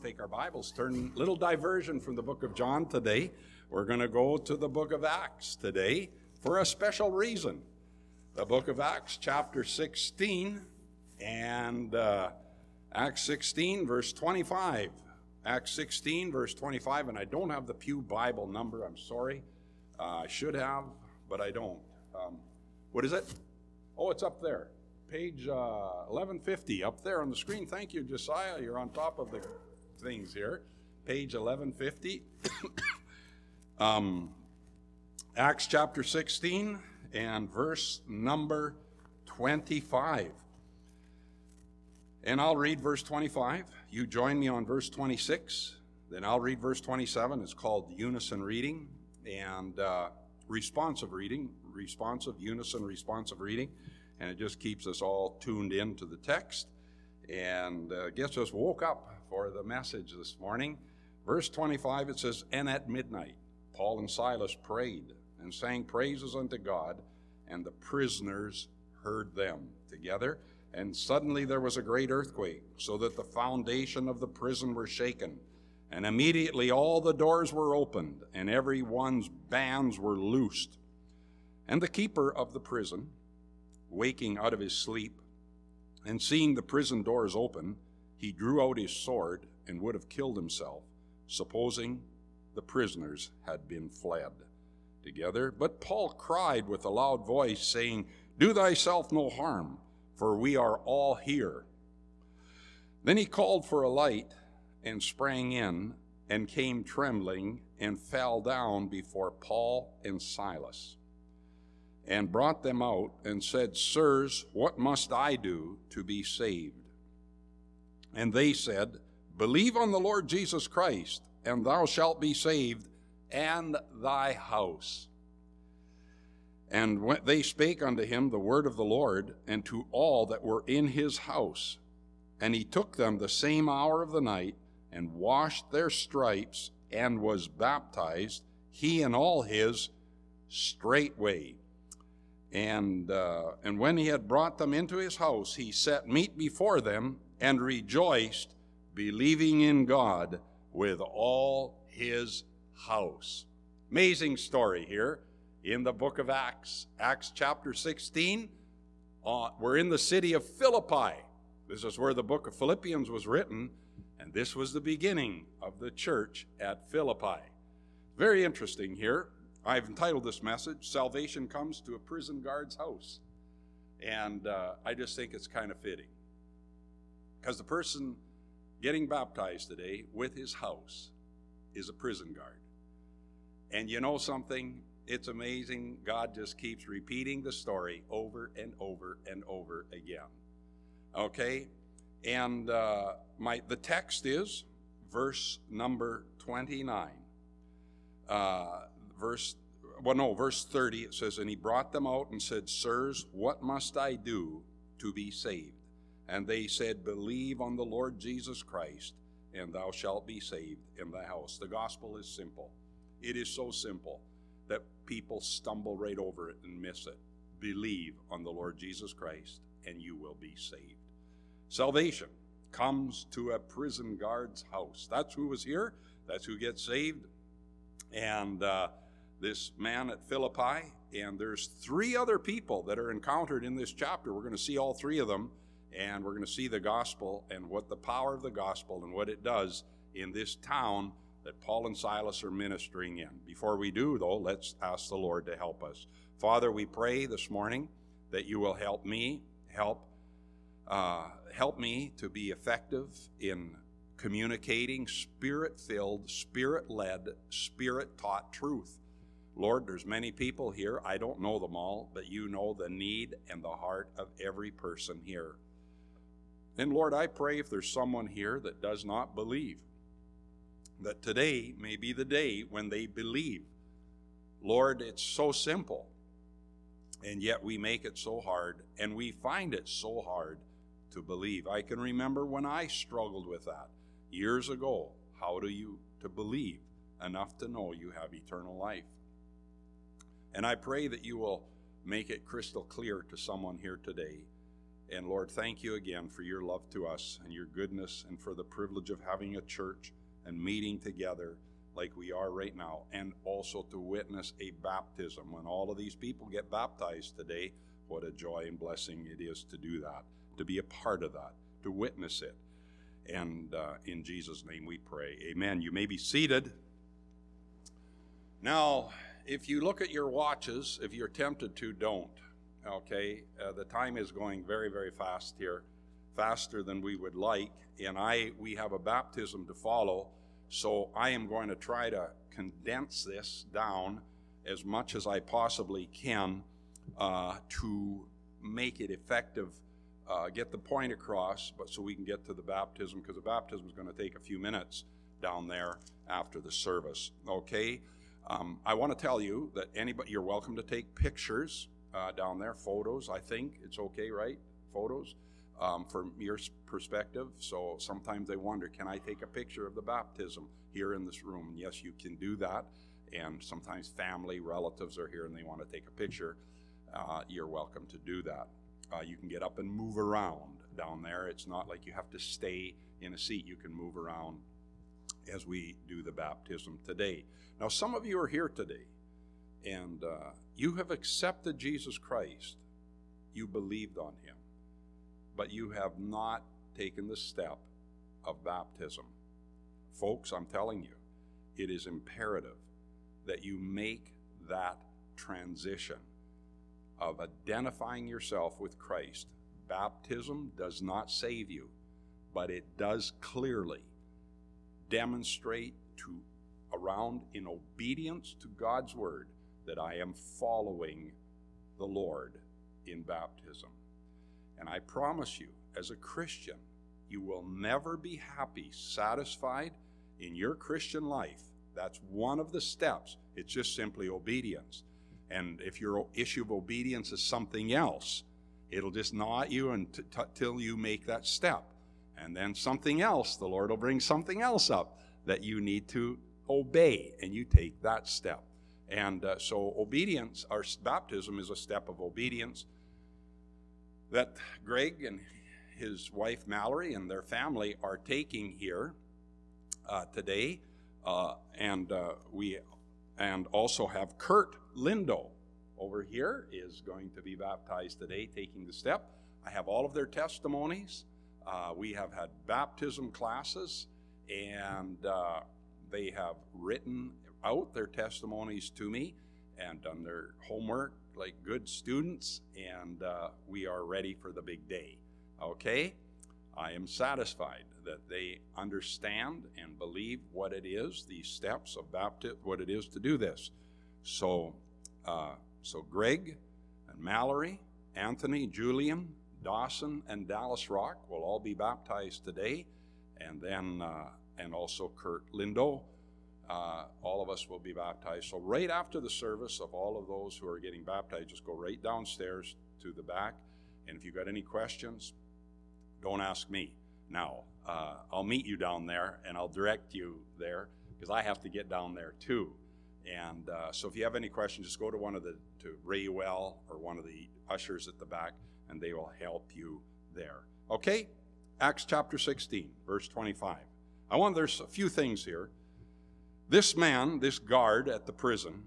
take our Bibles, turn little diversion from the book of John today. We're going to go to the book of Acts today for a special reason. The book of Acts, chapter 16, and Acts 16, verse 25. Acts 16, verse 25, and I don't have the Pew Bible number, I'm sorry. I should have, but I don't. What is it? Oh, it's up there. Page 1150, up there on the screen. Thank you, Josiah. You're on top of the things here. Page 1150. Acts chapter 16 and verse number 25. And I'll read verse 25. You join me on verse 26. Then I'll read verse 27. It's called unison reading and responsive reading. Responsive, unison, responsive reading. And it just keeps us all tuned in to the text and gets us woke up for the message this morning. Verse 25, it says, "And at midnight, Paul and Silas prayed and sang praises unto God, and the prisoners heard them together. And suddenly there was a great earthquake, so that the foundation of the prison were shaken. And immediately all the doors were opened, and every one's bands were loosed. And the keeper of the prison, waking out of his sleep, and seeing the prison doors open, he drew out his sword and would have killed himself, supposing the prisoners had been fled together. But Paul cried with a loud voice, saying, 'Do thyself no harm, for we are all here.' Then he called for a light and sprang in and came trembling and fell down before Paul and Silas, and brought them out and said, 'Sirs, what must I do to be saved?' And they said, 'Believe on the Lord Jesus Christ, and thou shalt be saved, and thy house.' And when they spake unto him the word of the Lord, and to all that were in his house. And he took them the same hour of the night, and washed their stripes, and was baptized, he and all his, straightway. And when he had brought them into his house, he set meat before them, and rejoiced, believing in God with all his house." Amazing story here in the book of Acts. Acts chapter 16. We're in the city of Philippi. This is where the book of Philippians was written, and this was the beginning of the church at Philippi. Very interesting here. I've entitled this message, "Salvation Comes to a Prison Guard's House." And I just think it's kind of fitting. Because the person getting baptized today with his house is a prison guard. And you know something? It's amazing. God just keeps repeating the story over and over and over again. Okay? And the text is verse number 29. Verse 30, it says, "And he brought them out and said, 'Sirs, what must I do to be saved?' And they said, 'Believe on the Lord Jesus Christ, and thou shalt be saved in thy house.'" The gospel is simple. It is so simple that people stumble right over it and miss it. Believe on the Lord Jesus Christ, and you will be saved. Salvation comes to a prison guard's house. That's who was here. That's who gets saved. And this man at Philippi, and there's three other people that are encountered in this chapter. We're going to see all three of them, and we're going to see the gospel and what the power of the gospel and what it does in this town that Paul and Silas are ministering in. Before we do, though, let's ask the Lord to help us. Father, we pray this morning that you will help me to be effective in communicating spirit-filled, spirit-led, spirit-taught truth. Lord, there's many people here. I don't know them all, but you know the need and the heart of every person here. And Lord, I pray if there's someone here that does not believe, that today may be the day when they believe. Lord, it's so simple, and yet we make it so hard, and we find it so hard to believe. I can remember when I struggled with that years ago. How do you to believe enough to know you have eternal life? And I pray that you will make it crystal clear to someone here today And Lord, thank you again for your love to us and your goodness and for the privilege of having a church and meeting together like we are right now, and also to witness a baptism. When all of these people get baptized today, what a joy and blessing it is to do that, to be a part of that, to witness it. And in Jesus' name we pray. Amen. You may be seated. Now, if you look at your watches, if you're tempted to, don't. Okay? The time is going very, very fast here, faster than we would like. And we have a baptism to follow. So I am going to try to condense this down as much as I possibly can to make it effective, get the point across, but so we can get to the baptism, because the baptism is going to take a few minutes down there after the service. Okay? I want to tell you that you're welcome to take pictures down there, photos. I think it's okay, right? Photos. From your perspective. So sometimes they wonder, can I take a picture of the baptism here in this room? And yes, you can do that. And sometimes family, relatives are here and they want to take a picture. You're welcome to do that. You can get up and move around down there. It's not like you have to stay in a seat. You can move around as we do the baptism today. Now, some of you are here today and you have accepted Jesus Christ. You believed on him, but you have not taken the step of baptism. Folks, I'm telling you, it is imperative that you make that transition of identifying yourself with Christ. Baptism does not save you, but it does clearly demonstrate around in obedience to God's word that I am following the Lord in baptism. And I promise you, as a Christian, you will never be happy, satisfied in your Christian life. That's one of the steps. It's just simply obedience. And if your issue of obedience is something else, it'll just gnaw at you until you make that step. And then something else, the Lord will bring something else up that you need to obey, and you take that step. And so obedience, our baptism is a step of obedience that Greg and his wife Mallory and their family are taking here today, and also have Kurt Lindo over here is going to be baptized today, taking the step. I have all of their testimonies. We have had baptism classes, and they have written out their testimonies to me and done their homework like good students, and we are ready for the big day. Okay? I am satisfied that they understand and believe what it is, these steps of baptism, what it is to do this. So Greg and Mallory, Anthony, Julian, Dawson, and Dallas Rock will all be baptized today, and then and also Kurt Lindo. All of us will be baptized. So right after the service of all of those who are getting baptized, just go right downstairs to the back. And if you've got any questions, don't ask me. Now, I'll meet you down there and I'll direct you there because I have to get down there too. And so if you have any questions, just go to to Rayuel or one of the ushers at the back and they will help you there. Okay? Acts chapter 16, verse 25. There's a few things here. This man, this guard at the prison,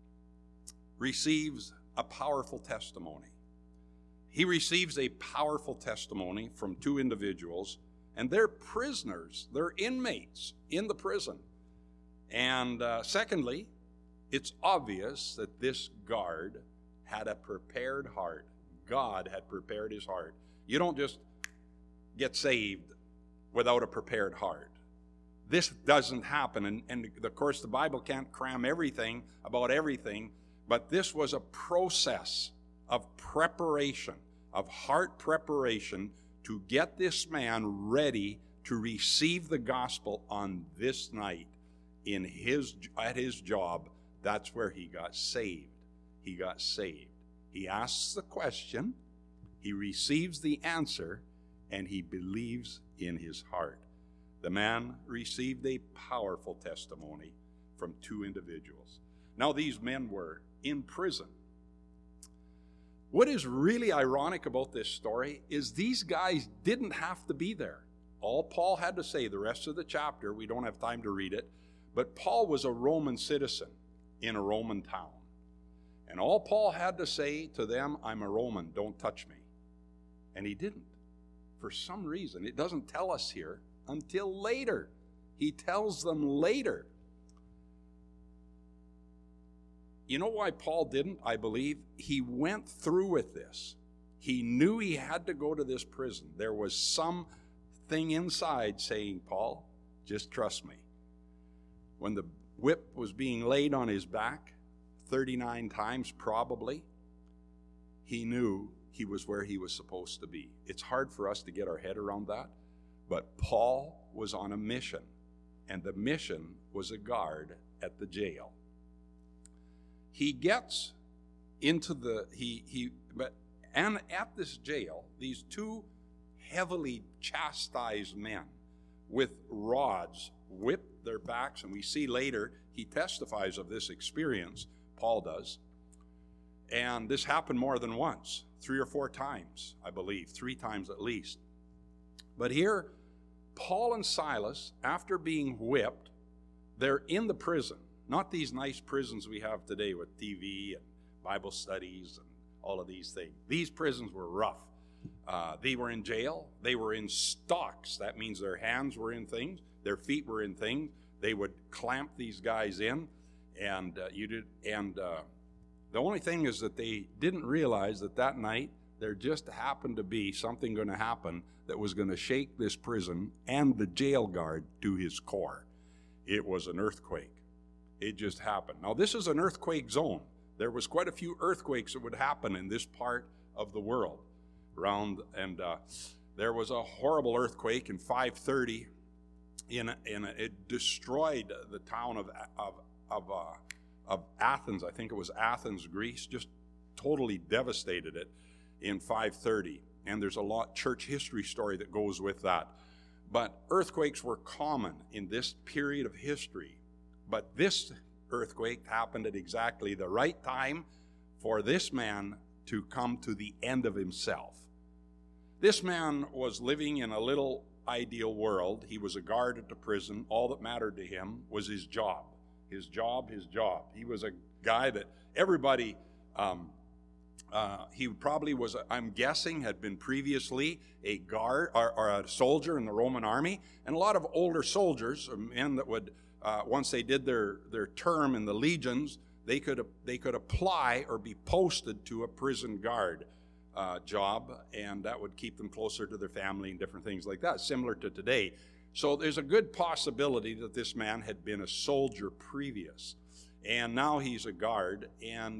receives a powerful testimony. He receives a powerful testimony from two individuals, and they're prisoners, they're inmates in the prison. And secondly, it's obvious that this guard had a prepared heart. God had prepared his heart. You don't just get saved without a prepared heart. This doesn't happen, and of course the Bible can't cram everything about everything, but this was a process of preparation, of heart preparation to get this man ready to receive the gospel on this night at his job. That's where he got saved. He got saved. He asks the question, he receives the answer, and he believes in his heart. The man received a powerful testimony from two individuals. Now, these men were in prison. What is really ironic about this story is these guys didn't have to be there. All Paul had to say, the rest of the chapter, we don't have time to read it, but Paul was a Roman citizen in a Roman town. And all Paul had to say to them, I'm a Roman, don't touch me. And he didn't. For some reason, it doesn't tell us here until later. He tells them later. You know why Paul didn't, I believe? He went through with this. He knew he had to go to this prison. There was something inside saying, Paul, just trust me. When the whip was being laid on his back, 39 times probably, he knew he was where he was supposed to be. It's hard for us to get our head around that, but Paul was on a mission, and the mission was a guard at the jail. He gets into and at this jail, these two heavily chastised men with rods whipped their backs, and we see later he testifies of this experience, Paul does. And this happened more than once, 3 or 4 times, I believe, 3 times at least. But here, Paul and Silas, after being whipped, they're in the prison. Not these nice prisons we have today with TV and Bible studies and all of these things. These prisons were rough. They were in jail. They were in stocks. That means their hands were in things. Their feet were in things. They would clamp these guys in. And the only thing is that they didn't realize that night there just happened to be something going to happen that was going to shake this prison and the jail guard to his core. It was an earthquake. It just happened. Now, this is an earthquake zone. There was quite a few earthquakes that would happen in this part of the world. There was a horrible earthquake in 530. It destroyed the town of Athens. I think it was Athens, Greece. Just totally devastated it in 530. And there's a lot church history story that goes with that. But earthquakes were common in this period of history. But this earthquake happened at exactly the right time for this man to come to the end of himself. This man was living in a little ideal world. He was a guard at the prison. All that mattered to him was his job. His job. He was a guy that everybody, he probably was, I'm guessing, had been previously a guard or a soldier in the Roman army. And a lot of older soldiers, men that would, once they did their term in the legions, they could apply or be posted to a prison guard job, and that would keep them closer to their family and different things like that, similar to today. So there's a good possibility that this man had been a soldier previous, and now he's a guard, and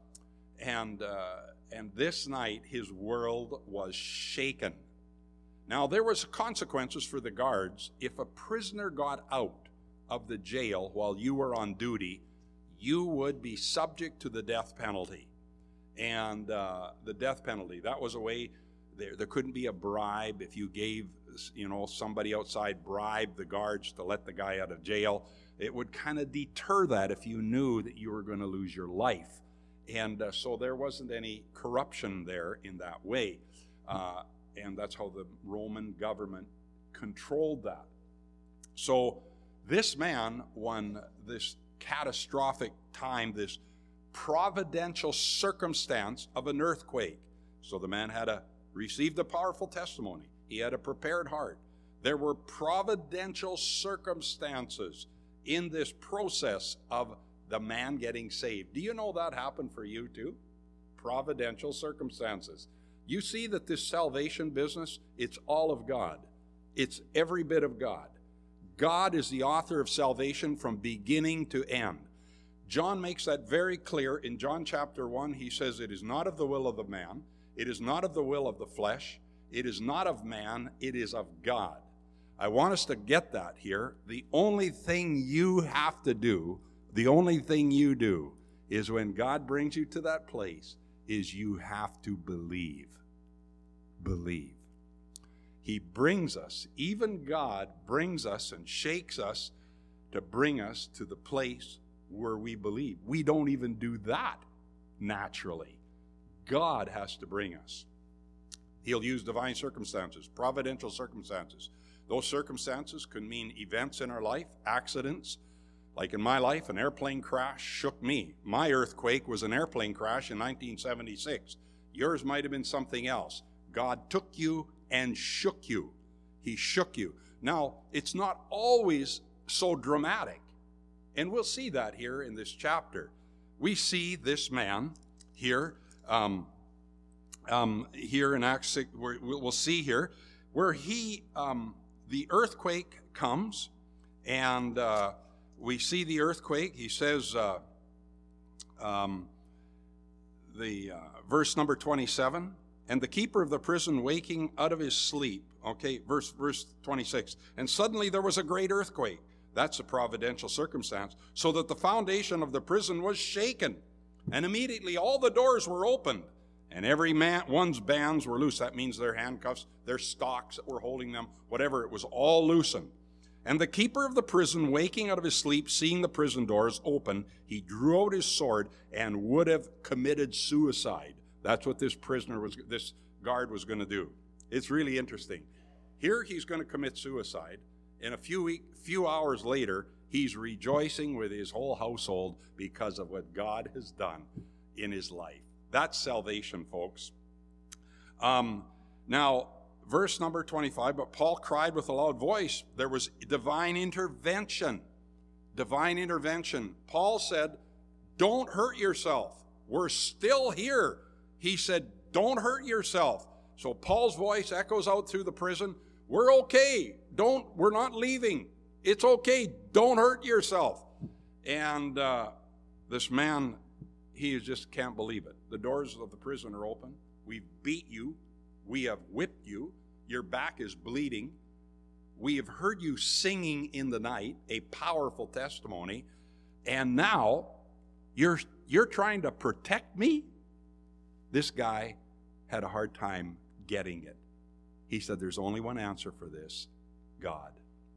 this night his world was shaken. Now there was consequences for the guards. If a prisoner got out of the jail while you were on duty, you would be subject to the death penalty. And the death penalty, that was a way, there couldn't be a bribe. If you gave, somebody outside bribe the guards to let the guy out of jail, it would kind of deter that if you knew that you were going to lose your life. And so there wasn't any corruption there in that way. And that's how the Roman government controlled that. So this man, when this catastrophic time, this providential circumstance of an earthquake. So the man had received a powerful testimony. He had a prepared heart. There were providential circumstances in this process of the man getting saved. Do you know that happened for you too? Providential circumstances. You see that this salvation business, it's all of God. It's every bit of God. God is the author of salvation from beginning to end. John makes that very clear in John chapter 1. He says, it is not of the will of the man. It is not of the will of the flesh. It is not of man. It is of God. I want us to get that here. The only thing you have to do, the only thing you do is when God brings you to that place is you have to believe. Believe. He brings us, even God brings us and shakes us to bring us to the place where we believe. We don't even do that naturally. God has to bring us. He'll use divine circumstances, providential circumstances. Those circumstances can mean events in our life, accidents. Like in my life, an airplane crash shook me. My earthquake was an airplane crash in 1976. Yours might have been something else. God took you and shook you. He shook you. Now, it's not always so dramatic. And we'll see that here in this chapter. We see this man here, here in Acts 6, we'll see here, where the earthquake comes, and we see the earthquake. He says, verse number 27, and the keeper of the prison waking out of his sleep. Okay, verse 26. And suddenly there was a great earthquake. That's a providential circumstance. So that the foundation of the prison was shaken. And immediately all the doors were opened. And every one's bands were loose. That means their handcuffs, their stocks that were holding them, whatever, it was all loosened. And the keeper of the prison, waking out of his sleep, seeing the prison doors open, he drew out his sword and would have committed suicide. That's what this guard was going to do. It's really interesting. Here he's going to commit suicide. And a few hours later, he's rejoicing with his whole household because of what God has done in his life. That's salvation, folks. Now, verse number 25, but Paul cried with a loud voice. There was divine intervention. Divine intervention. Paul said, don't hurt yourself. We're still here. He said, don't hurt yourself. So Paul's voice echoes out through the prison. We're okay. We're not leaving. It's okay. Don't hurt yourself. And this man, he just can't believe it. The doors of the prison are open. We've beat you. We have whipped you. Your back is bleeding. We have heard you singing in the night, a powerful testimony. And now you're trying to protect me? This guy had a hard time getting it. He said, there's only one answer for this, God.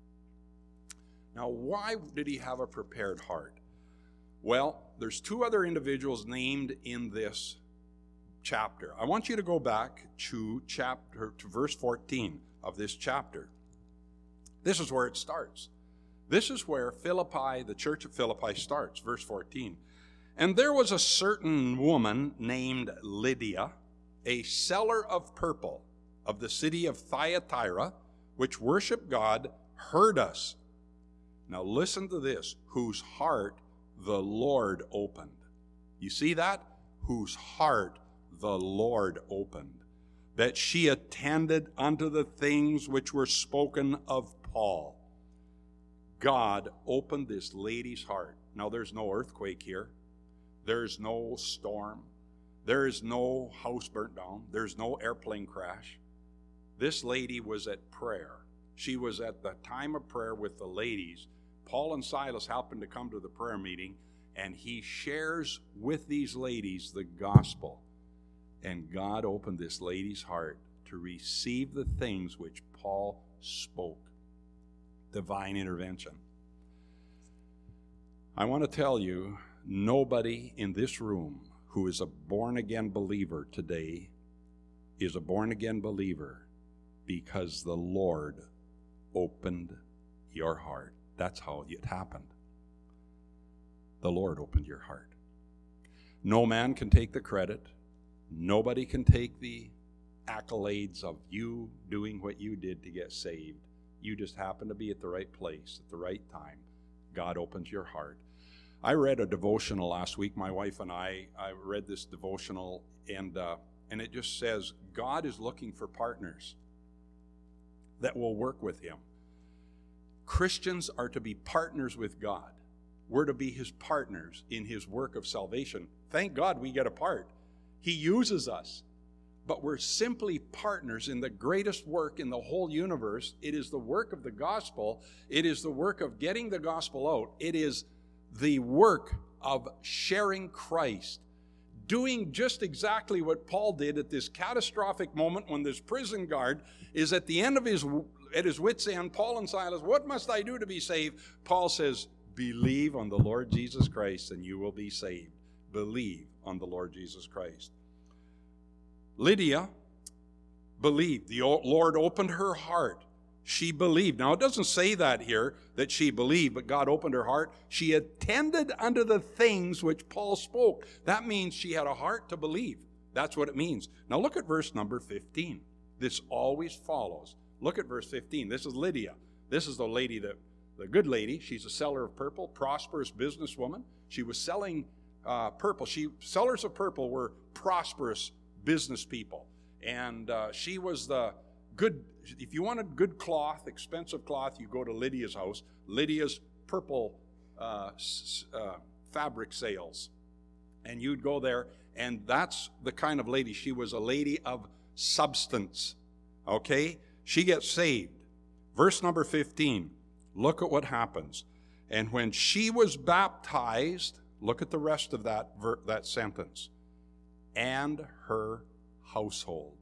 Now, why did he have a prepared heart? Well, there's two other individuals named in this chapter. I want you to go back to verse 14 of this chapter. This is where it starts. This is where Philippi, the church of Philippi, starts, verse 14. And there was a certain woman named Lydia, a seller of purple of the city of Thyatira, which worshiped God, heard us. Now listen to this, whose heart the Lord opened. You see that? Whose heart the Lord opened, that she attended unto the things which were spoken of Paul. God opened this lady's heart. Now there's no earthquake here. There's no storm. There is no house burnt down. There's no airplane crash. This lady was at prayer. She was at the time of prayer with the ladies. Paul and Silas happened to come to the prayer meeting, and he shares with these ladies the gospel. And God opened this lady's heart to receive the things which Paul spoke. Divine intervention. I want to tell you, nobody in this room who is a born-again believer today is a born-again believer because the Lord opened your heart. That's how it happened. The Lord opened your heart. No man can take the credit. Nobody can take the accolades of you doing what you did to get saved. You just happened to be at the right place at the right time. God opens your heart. I read a devotional last week. My wife and I read this devotional, and it just says, God is looking for partners that will work with him. Christians are to be partners with God. We're to be his partners in his work of salvation. Thank God we get a part. He uses us, but we're simply partners in the greatest work in the whole universe. It is the work of the gospel. It is the work of getting the gospel out. It is the work of sharing Christ, doing just exactly what Paul did at this catastrophic moment when this prison guard is at the end of his wit's end. Paul and Silas, what must I do to be saved? Paul says, believe on the Lord Jesus Christ and you will be saved. Believe on the Lord Jesus Christ. Lydia believed. The Lord opened her heart. She believed. Now, it doesn't say that here, that she believed, but God opened her heart. She attended unto the things which Paul spoke. That means she had a heart to believe. That's what it means. Now, look at verse number 15. This always follows. Look at verse 15. This is Lydia. This is the lady, the good lady. She's a seller of purple, prosperous businesswoman. She was selling purple. Sellers of purple were prosperous business people. And she was the good, if you wanted good cloth, expensive cloth, you go to Lydia's house. Lydia's purple fabric sales. And you'd go there, and that's the kind of lady. She was a lady of substance. Okay? She gets saved. Verse number 15. Look at what happens. And when she was baptized, look at the rest of that sentence. And her household.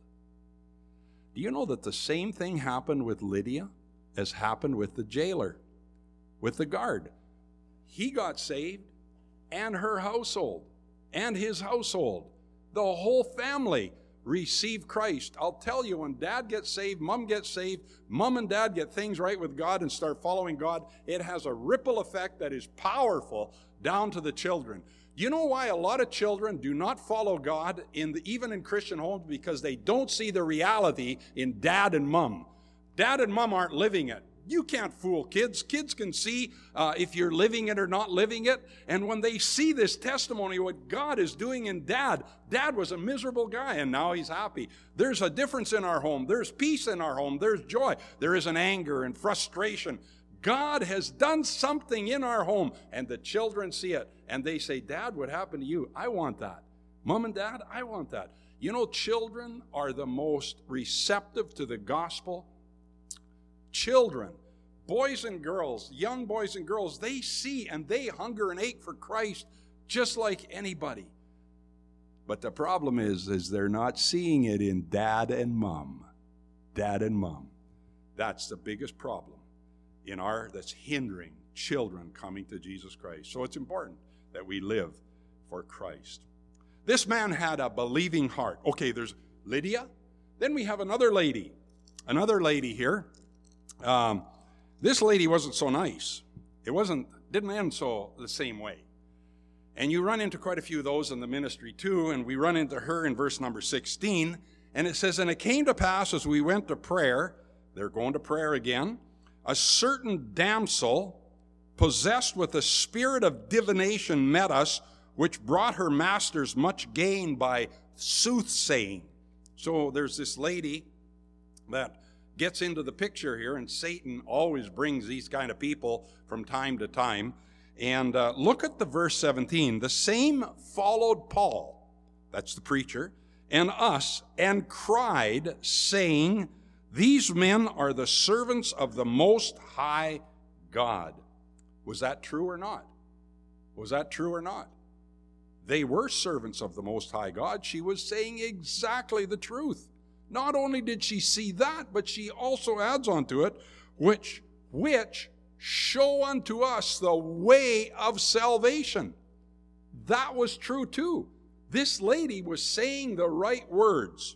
Do you know that the same thing happened with Lydia as happened with the jailer, with the guard? He got saved, and her household, and his household. The whole family received Christ. I'll tell you, when dad gets saved, mom and dad get things right with God and start following God, it has a ripple effect that is powerful down to the children. You know why a lot of children do not follow God even in Christian homes? Because they don't see the reality in dad and mom. Dad and mom aren't living it. You can't fool kids. Kids can see if you're living it or not living it. And when they see this testimony, what God is doing in dad was a miserable guy and now he's happy. There's a difference in our home. There's peace in our home. There's joy. There isn't anger and frustration. God has done something in our home, and the children see it, and they say, Dad, what happened to you? I want that. Mom and Dad, I want that. You know, children are the most receptive to the gospel. Children, boys and girls, young boys and girls, they see and they hunger and ache for Christ just like anybody. But the problem is they're not seeing it in dad and mom. Dad and mom. That's the biggest problem that's hindering children coming to Jesus Christ. So it's important that we live for Christ. This man had a believing heart. Okay, there's Lydia. Then we have another lady here. This lady wasn't so nice. Didn't end so the same way. And you run into quite a few of those in the ministry too, and we run into her in verse number 16, and it says, and it came to pass as we went to prayer, they're going to prayer again, a certain damsel possessed with a spirit of divination met us, which brought her masters much gain by soothsaying. So there's this lady that gets into the picture here, and Satan always brings these kind of people from time to time. And look at the verse 17. The same followed Paul, that's the preacher, and us, and cried, saying, these men are the servants of the Most High God. Was that true or not? Was that true or not? They were servants of the Most High God. She was saying exactly the truth. Not only did she see that, but she also adds onto it, which show unto us the way of salvation. That was true too. This lady was saying the right words.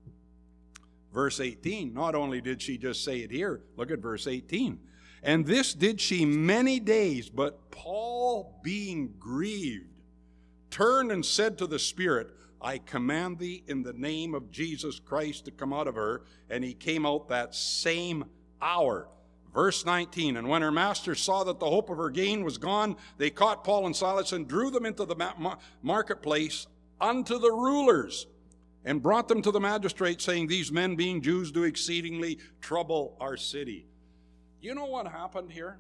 Verse 18, not only did she just say it here, look at verse 18. And this did she many days, but Paul, being grieved, turned and said to the Spirit, I command thee in the name of Jesus Christ to come out of her. And he came out that same hour. Verse 19, and when her masters saw that the hope of her gain was gone, they caught Paul and Silas and drew them into the marketplace unto the rulers, and brought them to the magistrate, saying, these men, being Jews, do exceedingly trouble our city. You know what happened here?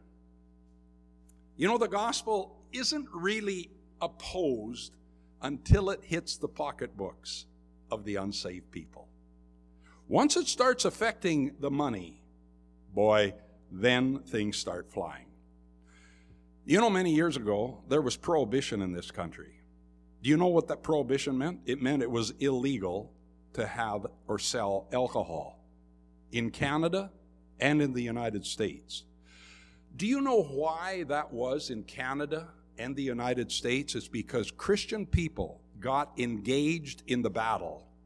You know, the gospel isn't really opposed until it hits the pocketbooks of the unsaved people. Once it starts affecting the money, boy, then things start flying. You know, many years ago, there was prohibition in this country. Do you know what that prohibition meant? It meant it was illegal to have or sell alcohol in Canada and in the United States. Do you know why that was in Canada and the United States? It's because Christian people got engaged in the battle.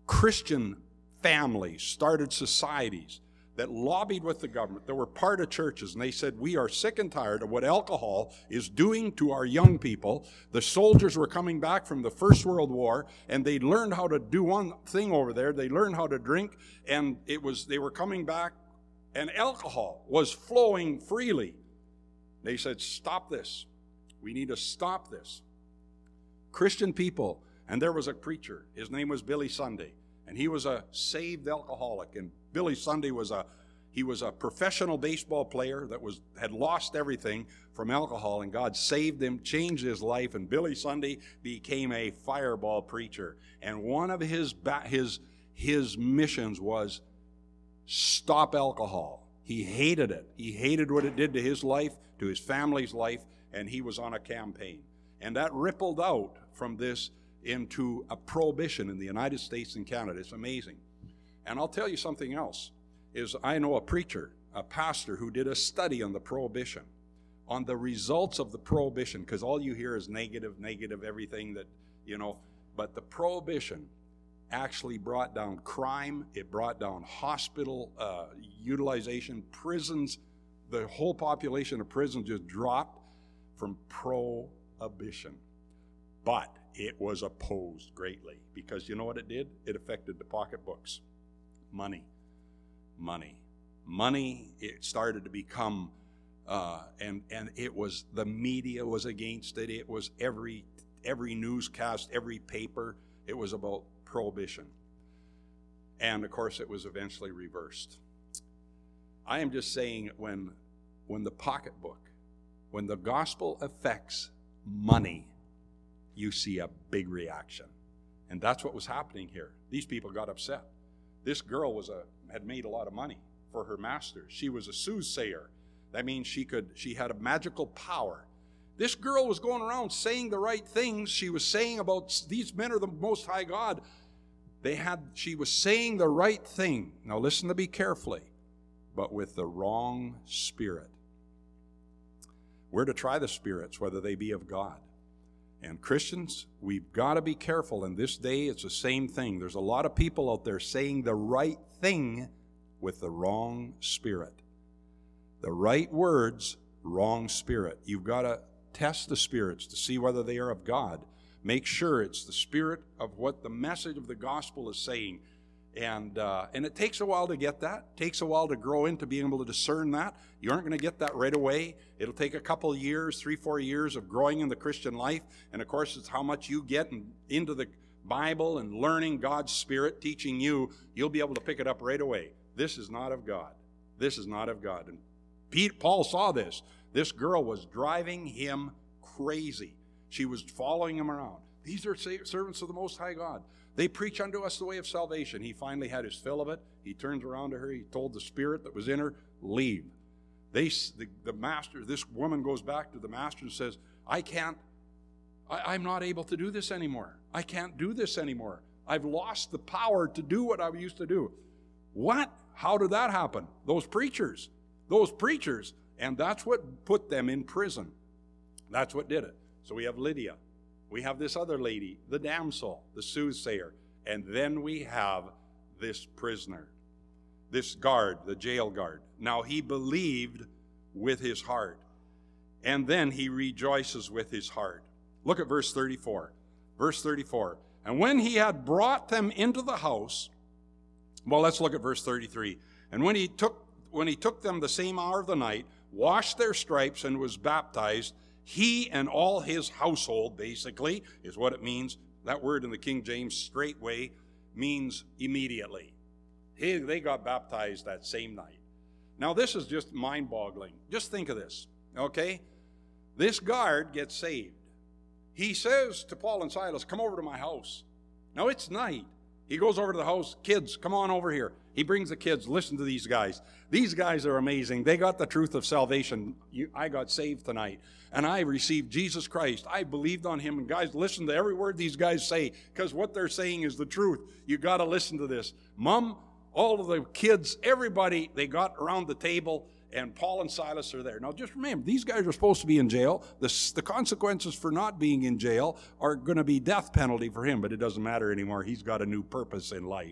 Christian families started societies that lobbied with the government, that were part of churches, and they said, we are sick and tired of what alcohol is doing to our young people. The soldiers were coming back from the First World War, and they learned how to do one thing over there. They learned how to drink, and they were coming back, and alcohol was flowing freely. They said, stop this. We need to stop this. Christian people, and there was a preacher. His name was Billy Sunday, and he was a saved alcoholic, and Billy Sunday was a professional baseball player that had lost everything from alcohol, and God saved him, changed his life, and Billy Sunday became a fireball preacher. And one of his missions was stop alcohol. He hated it. He hated what it did to his life, to his family's life, and he was on a campaign. And that rippled out from this into a prohibition in the United States and Canada. It's amazing. And I'll tell you something else, is I know a preacher, a pastor, who did a study on the prohibition, on the results of the prohibition, because all you hear is negative, everything that, but the prohibition actually brought down crime, it brought down hospital utilization, prisons, the whole population of prisons just dropped from prohibition. But it was opposed greatly, because you know what it did? It affected the pocketbooks. Money. It started to become, and it was, the media was against it. It was every newscast, every paper. It was about prohibition. And of course, it was eventually reversed. I am just saying, when the pocketbook, when the gospel affects money, you see a big reaction. And that's what was happening here. These people got upset. This girl had made a lot of money for her master. She was a soothsayer. That means she had a magical power. This girl was going around saying the right things. She was saying about these men are the Most High God. She was saying the right thing. Now listen to me carefully, but with the wrong spirit. We're to try the spirits, whether they be of God. And Christians, we've got to be careful. In this day, it's the same thing. There's a lot of people out there saying the right thing with the wrong spirit. The right words, wrong spirit. You've got to test the spirits to see whether they are of God. Make sure it's the spirit of what the message of the gospel is saying. And it takes a while to get that. It takes a while to grow into being able to discern that. You aren't going to get that right away. It'll take a couple of years, 3-4 years of growing in the Christian life. And of course, it's how much you get into the Bible and learning God's Spirit, teaching you. You'll be able to pick it up right away. This is not of God. This is not of God. And Paul saw this. This girl was driving him crazy. She was following him around. These are servants of the Most High God. They preach unto us the way of salvation. He finally had his fill of it. He turns around to her. He told the spirit that was in her, leave. The master, this woman goes back to the master and says, I'm not able to do this anymore. I can't do this anymore. I've lost the power to do what I used to do. What? How did that happen? Those preachers. And that's what put them in prison. That's what did it. So we have Lydia. We have this other lady, the damsel, the soothsayer. And then we have this prisoner, this guard, the jail guard. Now he believed with his heart. And then he rejoices with his heart. Look at verse 34. Verse 34. And when he had brought them into the house, well, let's look at verse 33. And when he took them the same hour of the night, washed their stripes, and was baptized, he and all his household, basically, is what it means. That word in the King James, straightway, means immediately. They got baptized that same night. Now, this is just mind-boggling. Just think of this, okay? This guard gets saved. He says to Paul and Silas, come over to my house. Now, it's night. He goes over to the house. Kids, come on over here. He brings the kids. Listen to these guys. These guys are amazing. They got the truth of salvation. I got saved tonight, and I received Jesus Christ. I believed on him. And guys, listen to every word these guys say, because what they're saying is the truth. You got to listen to this. Mom, all of the kids, everybody, they got around the table, and Paul and Silas are there. Now just remember, these guys are supposed to be in jail. The consequences for not being in jail are going to be death penalty for him, but it doesn't matter anymore. He's got a new purpose in life.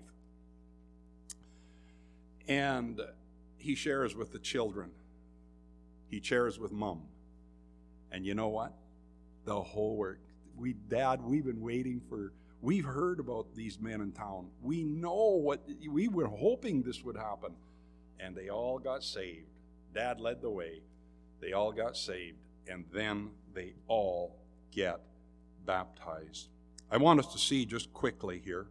And he shares with the children. He shares with Mom. And you know what? The whole work. We've been waiting for, we've heard about these men in town. We know we were hoping this would happen. And they all got saved. Dad led the way. They all got saved. And then they all get baptized. I want us to see just quickly here.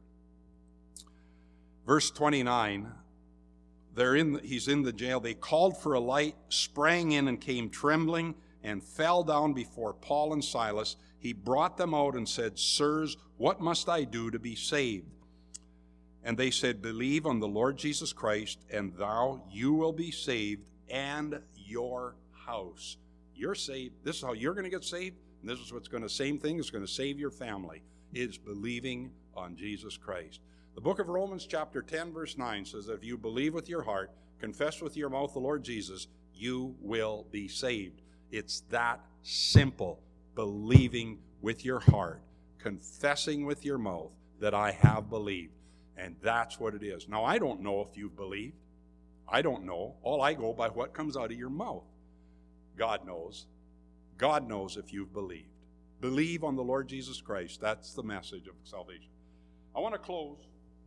Verse 29. He's in the jail. They called for a light, sprang in and came trembling and fell down before Paul and Silas. He brought them out and said, Sirs, what must I do to be saved? And they said, Believe on the Lord Jesus Christ, and you will be saved, and your house. You're saved. This is how you're going to get saved. And this is what's going to, same thing is going to save your family, is believing on Jesus Christ. The book of Romans chapter 10 verse 9 says, if you believe with your heart, confess with your mouth the Lord Jesus, you will be saved. It's that simple. Believing with your heart, confessing with your mouth that I have believed. And that's what it is. Now, I don't know if you've believed. I don't know. All I go by what comes out of your mouth. God knows. God knows if you've believed. Believe on the Lord Jesus Christ. That's the message of salvation. I want to close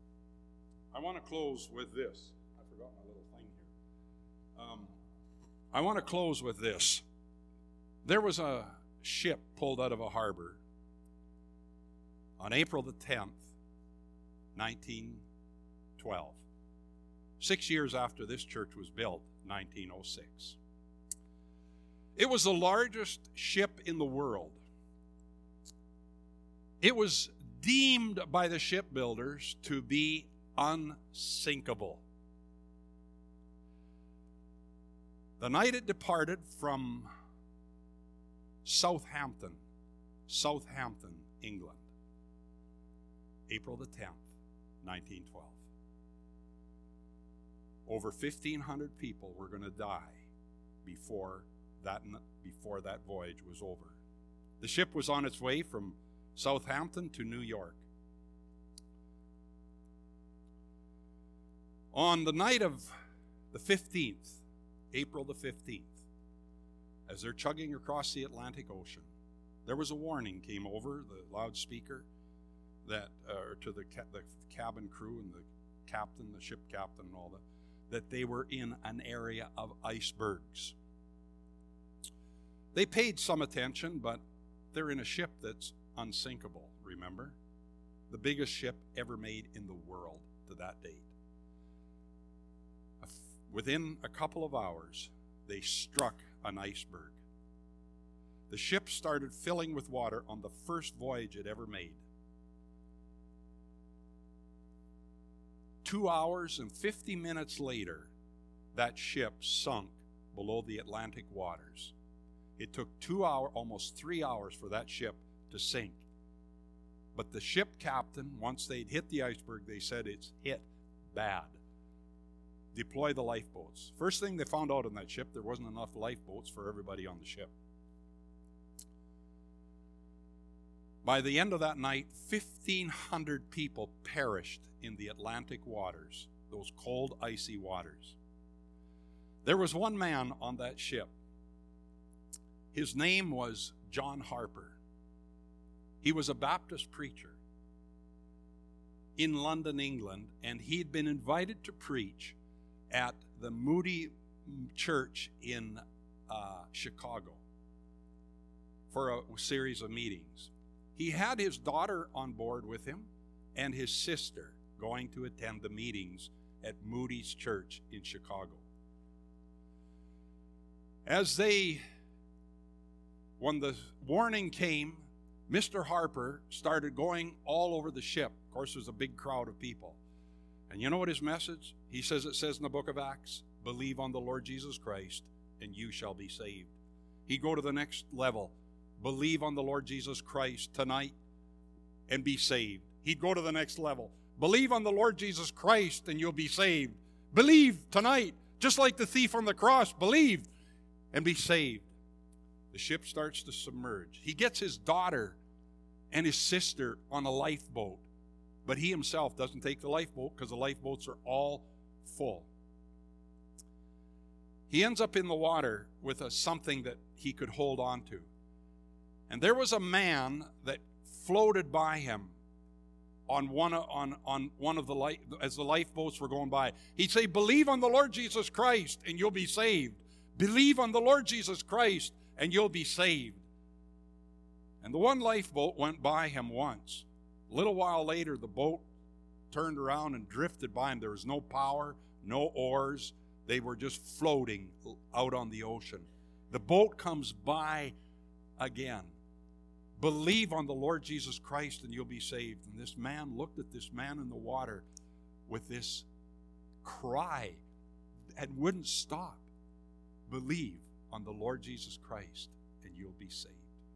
with this. I forgot my little thing here. I want to close with this. There was a ship pulled out of a harbor on April the 10th, 1912. 6 years after this church was built, 1906. It was the largest ship in the world. It was deemed by the shipbuilders to be unsinkable. The night it departed from Southampton, England, April the 10th, 1912. Over 1,500 people were going to die before that voyage was over. The ship was on its way from Southampton to New York. On the night of the 15th, April the 15th, as they're chugging across the Atlantic Ocean, there was a warning came over the loudspeaker that to the cabin crew and the captain, the ship captain and all that they were in an area of icebergs. They paid some attention, but they're in a ship that's unsinkable, remember? The biggest ship ever made in the world to that date. Within a couple of hours, they struck an iceberg. The ship started filling with water on the first voyage it ever made. 2 hours and 50 minutes later, that ship sunk below the Atlantic waters. It took 2 hours, almost 3 hours for that ship to sink. But the ship captain, once they'd hit the iceberg, they said it's hit bad. Deploy the lifeboats. First thing they found out on that ship, there wasn't enough lifeboats for everybody on the ship. By the end of that night, 1,500 people perished in the Atlantic waters, those cold, icy waters. There was one man on that ship. His name was John Harper. He was a Baptist preacher in London, England, and he'd been invited to preach at the Moody Church in Chicago for a series of meetings. He had his daughter on board with him and his sister going to attend the meetings at Moody's Church in Chicago. When the warning came, Mr. Harper started going all over the ship. Of course, there's a big crowd of people. And you know what his message? It says in the book of Acts, believe on the Lord Jesus Christ and you shall be saved. He'd go to the next level. Believe on the Lord Jesus Christ tonight and be saved. He'd go to the next level. Believe on the Lord Jesus Christ and you'll be saved. Believe tonight. Just like the thief on the cross, believe and be saved. The ship starts to submerge. He gets his daughter and his sister on a lifeboat, but he himself doesn't take the lifeboat because the lifeboats are all full. He ends up in the water with something that he could hold on to. And there was a man that floated by him on one of the as the lifeboats were going by. He'd say, "Believe on the Lord Jesus Christ and you'll be saved. Believe on the Lord Jesus Christ and you'll be saved." And the one lifeboat went by him once. A little while later, the boat turned around and drifted by him. There was no power, no oars. They were just floating out on the ocean. The boat comes by again. "Believe on the Lord Jesus Christ and you'll be saved." And this man looked at this man in the water with this cry and wouldn't stop. "Believe on the Lord Jesus Christ and you'll be saved."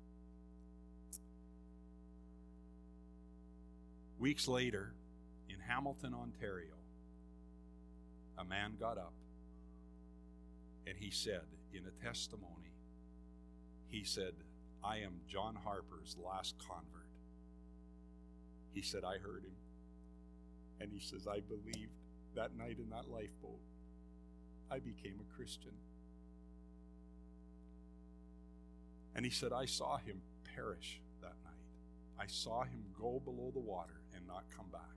Weeks later, in Hamilton, Ontario, a man got up and he said in a testimony, he said, "I am John Harper's last convert." He said, "I heard him." And he says, "I believed that night in that lifeboat. I became a Christian." And he said, "I saw him perish that night. I saw him go below the water and not come back."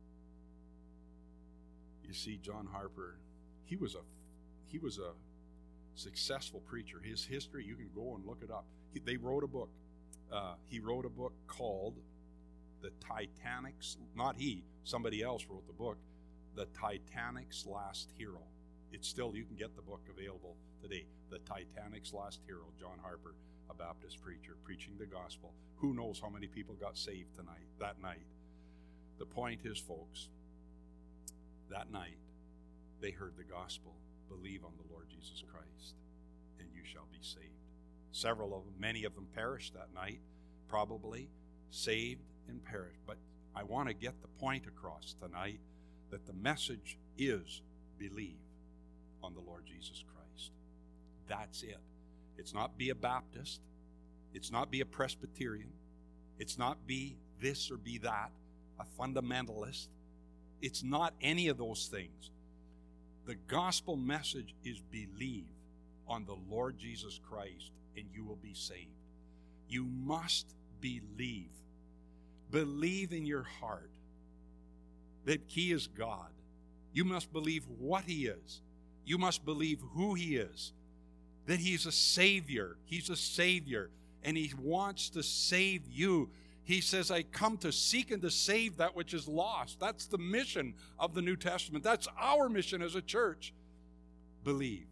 You see, John Harper, he was a successful preacher. His history, you can go and look it up. They wrote a book. He wrote a book called The Titanic's, not he, somebody else wrote the book, The Titanic's Last Hero. It's still, you can get the book available today. The Titanic's Last Hero, John Harper, a Baptist preacher, preaching the gospel. Who knows how many people got saved that night. The point is, folks, that night they heard the gospel. "Believe on the Lord Jesus Christ and you shall be saved." Several of them, many of them perished that night, probably saved and perished. But I want to get the point across tonight that the message is believe on the Lord Jesus Christ. That's it. It's not be a Baptist. It's not be a Presbyterian. It's not be this or be that, a fundamentalist. It's not any of those things. The gospel message is believe on the Lord Jesus Christ and you will be saved. You must believe. Believe in your heart that He is God. You must believe what He is. You must believe who He is. That He's a Savior. He's a Savior. And He wants to save you. He says, "I come to seek and to save that which is lost." That's the mission of the New Testament. That's our mission as a church. Believe.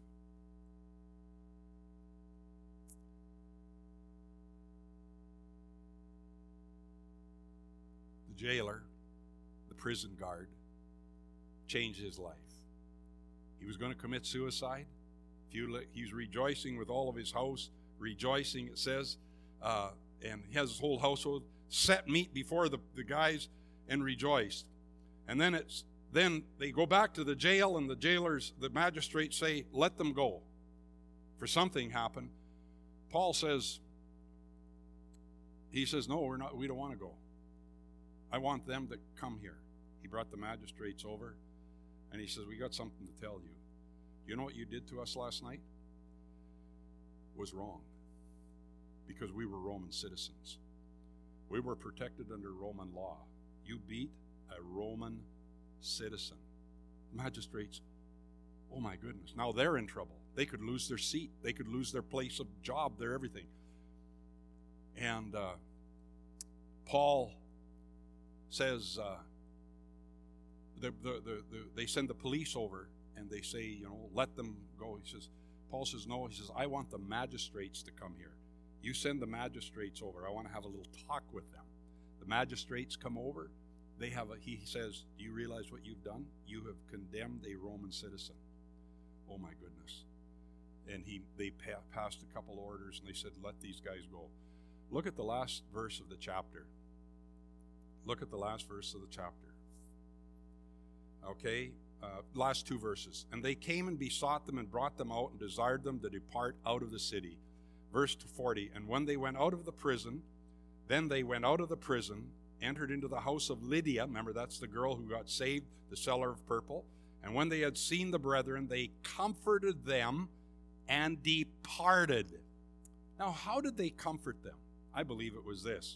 The jailer, the prison guard, changed his life. He was going to commit suicide. He's rejoicing with all of his house, rejoicing, it says, and he has his whole household, set meat before the guys and rejoiced. And then they go back to the jail, and the magistrates say, "Let them go." For something happened. Paul says, "No, we don't want to go. I want them to come here." He brought the magistrates over, and he says, "We got something to tell you. You know what you did to us last night? It was wrong, because we were Roman citizens. We were protected under Roman law. You beat a Roman citizen." Magistrates, oh my goodness, now they're in trouble. They could lose their seat. They could lose their place of job, their everything. And Paul says, they send the police over and they say, "Let them go." Paul says, "No." He says, "I want the magistrates to come here. You send the magistrates over. I want to have a little talk with them." The magistrates come over. He says, "Do you realize what you've done? You have condemned a Roman citizen." Oh my goodness. And they passed a couple orders, and they said, "Let these guys go." Look at the last verse of the chapter. Look at the last verse of the chapter. Okay, last two verses. And they came and besought them and brought them out and desired them to depart out of the city. Verse 40, and when they went out of the prison, then they went out of the prison, entered into the house of Lydia. Remember, that's the girl who got saved, the seller of purple. And when they had seen the brethren, they comforted them and departed. Now, how did they comfort them? I believe it was this.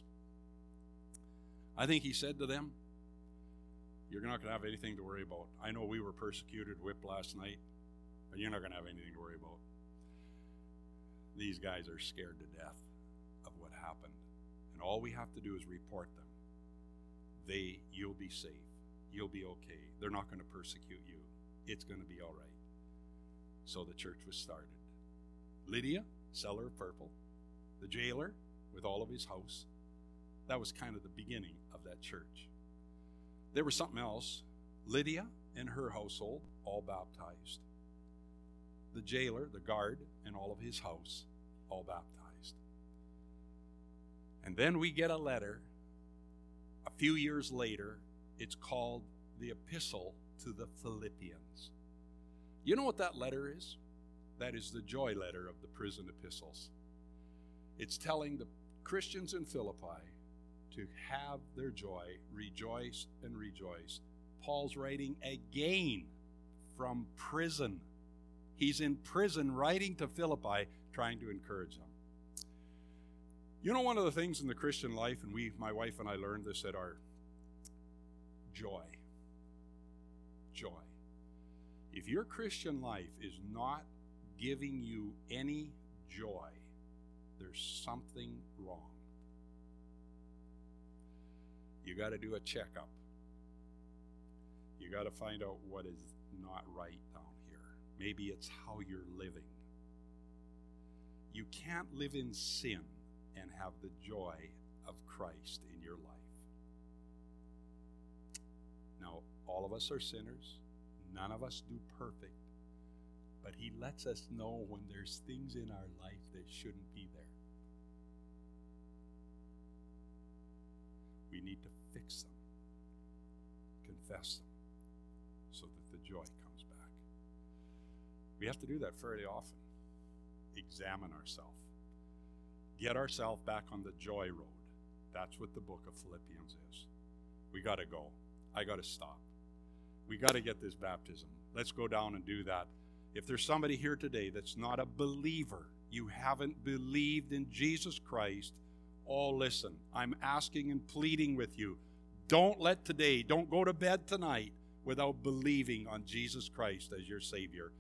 I think he said to them, you're not going to have anything to worry about. I know we were persecuted, whipped last night, but you're not going to have anything to worry about. These guys are scared to death of what happened. And all we have to do is report them. You'll be safe. You'll be okay. They're not going to persecute you. It's going to be all right. So the church was started. Lydia, seller of purple, the jailer with all of his house. That was kind of the beginning of that church. There was something else. Lydia and her household, all baptized. The jailer, the guard, and all of his house, all baptized. And then we get a letter a few years later. It's called the Epistle to the Philippians. You know what that letter is? That is the joy letter of the prison epistles. It's telling the Christians in Philippi to have their joy, rejoice and rejoice. Paul's writing again from prison. He's in prison writing to Philippi, trying to encourage them. You know, one of the things in the Christian life, and my wife and I learned this at our joy. Joy. If your Christian life is not giving you any joy, there's something wrong. You got to do a checkup. You got to find out what is not right down here. Maybe it's how you're living. You can't live in sin and have the joy of Christ in your life. Now, all of us are sinners. None of us do perfect. But he lets us know when there's things in our life that shouldn't be there. We need to fix them, confess them, so that the joy comes back. We have to do that fairly often. Examine ourselves. Get ourselves back on the joy road. That's what the book of Philippians is. We got to go. I got to stop. We got to get this baptism. Let's go down and do that. If there's somebody here today that's not a believer, you haven't believed in Jesus Christ, oh, listen, I'm asking and pleading with you. Don't go to bed tonight without believing on Jesus Christ as your Savior.